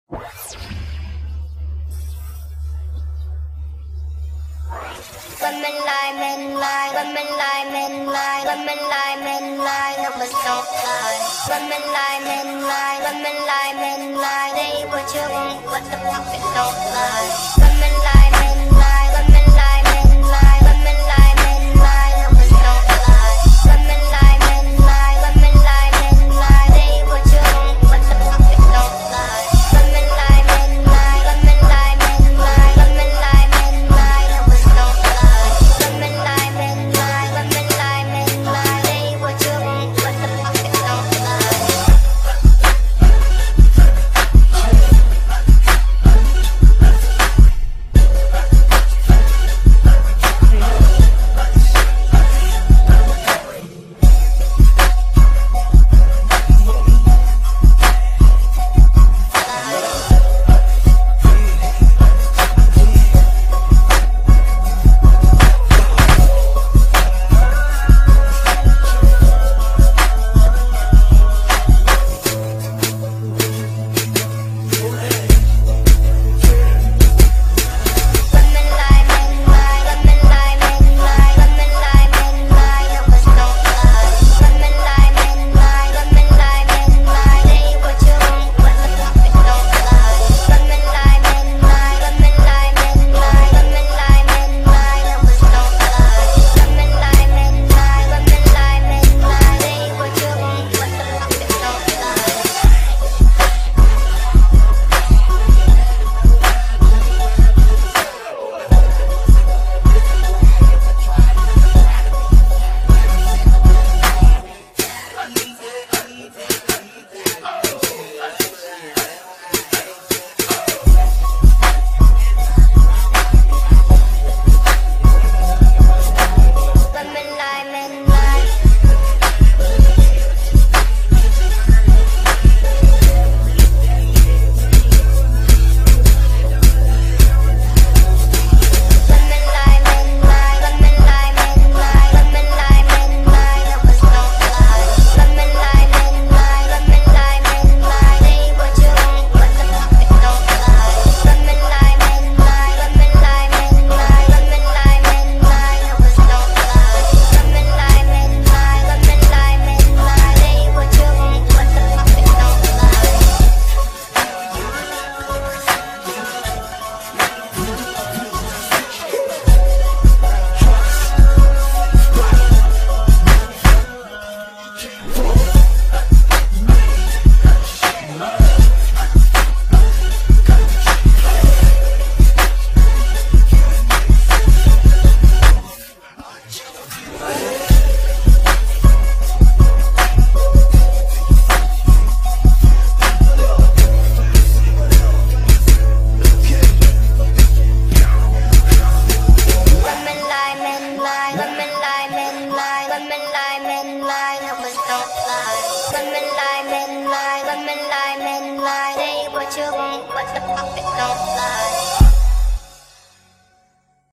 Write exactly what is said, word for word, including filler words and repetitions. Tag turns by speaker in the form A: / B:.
A: Women lie, men lie, women lie, men lie, women lie, men lie, numbers don't lie. Women lie, men lie, women lie, men lie, they what you want, but the pocket don't lie. Women lie, men lie, women lie, men lie, women lie, men lie, numbers don't lie. Women lie, men lie, women lie, men lie, they what you want, but the pocket don't lie. Women lie, men lie, women lie, men lie, women lie, men lie, numbers don't lie. Women lie, men lie, women lie, men lie, they what you want, but the pocket don't lie. Women lie, men lie, they what you want, but the pocket don't lie.